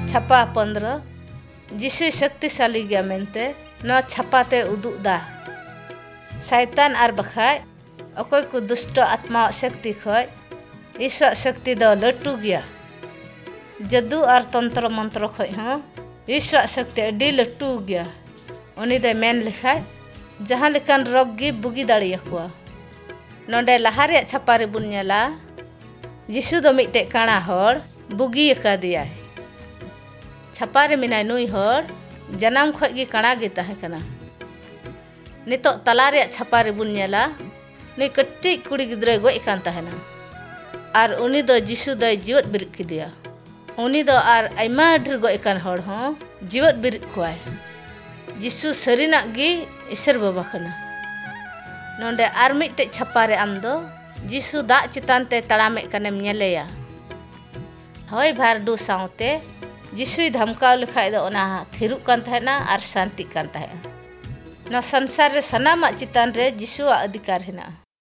छापा 15 जिसु शक्तिशाली गया मेनते न छापाते उदुग दा शैतान आर बखाय अकोय को दुष्ट आत्मा शक्ति खय ईश्वर शक्ति द लट्टू गया जदू और तंत्र मंत्र खय हो ईश्वर शक्ति अडी लट्टू गया उनी दे मेन लिखाय जहां लेकान रोगी बुगी दाड़ियाकुआ नोंडे लहारे छापारे बुन नेला जिसु दो मिटे काणा हर बुगी अकादिया छापारे मिनाय नुई हर जनाम खय गी काणा गे ताहे कना नितो तलारे छापारे बुन नेला नुई कट्टी कुड़ी गिद्रे गय कान ताहेना आर उनी दो जिसु दो जीवत बिरिद किदिया उनी दो आर आयमा ढेर गय कान हर हो जीवत बिरिद खुआय जिसु सरिना गी ईश्वर बाबा कना नोंडे आर मिटे छापारे आम दो जिसु दा चितान ते तड़ामे कनेम नेलेया होय भारडू सावते जिसुई धमकाव लिखाय दो ओना थिरुक कान ताहेना आर शांति कान ताहे न संसार रे सनामा चितान रे जिसुआ अधिकार हेना।